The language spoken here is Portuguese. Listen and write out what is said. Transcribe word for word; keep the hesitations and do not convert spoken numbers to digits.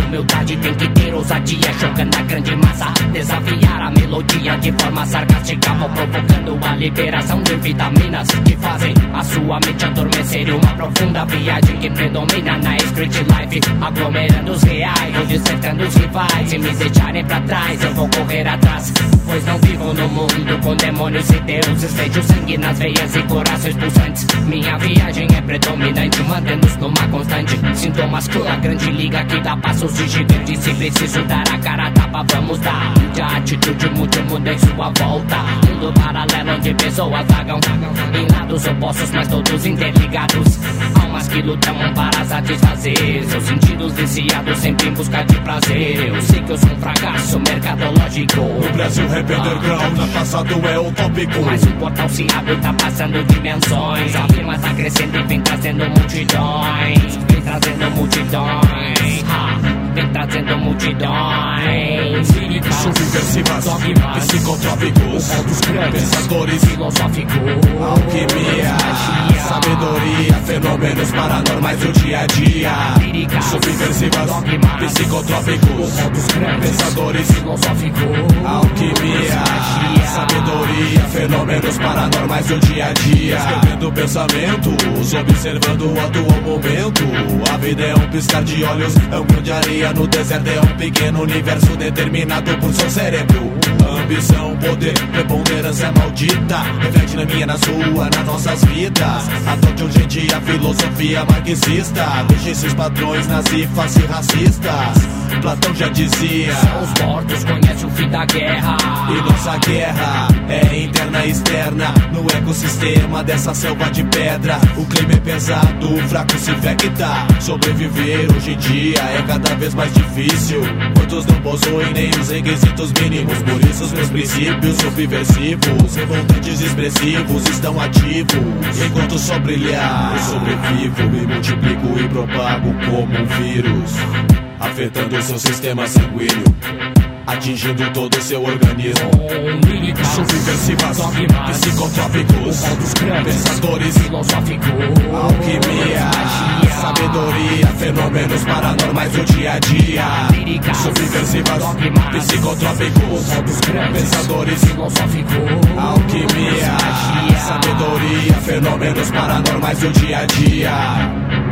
humildade tem que ter ousadia, jogando a grande massa, desafiar a melodia de forma sarcástica, vou provocando a liberação de vitaminas que fazem a sua mente adormecer. Uma profunda viagem que predomina na street life, aglomerando os reais, vou dissertando os rivais. Se me deixarem pra trás, eu vou correr atrás, pois não vivo no mundo com demônios e deuses. Vejo sangue nas veias e corações pulsantes. Minha viagem é predominante, mantendo-nos numa constante. Sintomas que a grande liga que dá passos de gigante. Se preciso dar a cara a tapa, vamos dar. A atitude muda, muda em sua volta. Mundo paralelo onde pessoas vagam em lados opostos, mas todos interligados. Almas que lutam para satisfazer seus sentidos viciados, sempre em busca de prazer. Eu sei que eu sou um fracasso mercadológico. No Brasil rap underground, passado é utópico, mas o portal se abre, tá passando dimensões. A firma tá crescendo e vem trazendo multidões. Vem trazendo multidões. Ha, vem trazendo multidões. Subversivas, dogmas, psicotrópicos, pensadores filosóficos, alquimia, sabedoria, fenômenos paranormais do dia a dia. Subversivas, dogmas, psicotrópicos, pensadores filosóficos, alquimia, sabedoria, fenômenos paranormais do dia a dia. Escrevendo pensamentos, observando o atual momento. A vida é um piscar de olhos, é um grão de areia no deserto, é um pequeno universo determinado por seu cérebro. Ambição, poder, preponderância maldita, reflete na minha, na sua, nas nossas vidas. Adote urgente a filosofia marxista, deixe esses padrões nazifas e racistas. Platão já dizia: são os mortos, conhece o fim da guerra. E nossa guerra é interna e externa, no ecossistema dessa selva de pedra. O clima é pesado, o fraco se infecta. Sobreviver hoje em dia é cada vez mais difícil. Muitos não possuem nem os requisitos mínimos. Por isso os meus princípios subversivos, revoltantes e expressivos, estão ativos. Enquanto só brilhar, eu sobrevivo e multiplico e propago como um vírus, afetando o seu sistema sanguíneo, atingindo todo o seu organismo. Subversivas, dogmas, psicotrópicos, pensadores filosóficos, alquimia, sabedoria, fenômenos paranormais do dia a dia. Subversivas, dogmas, psicotrópicos, pensadores filosóficos, alquimia, sabedoria, fenômenos paranormais do dia a dia.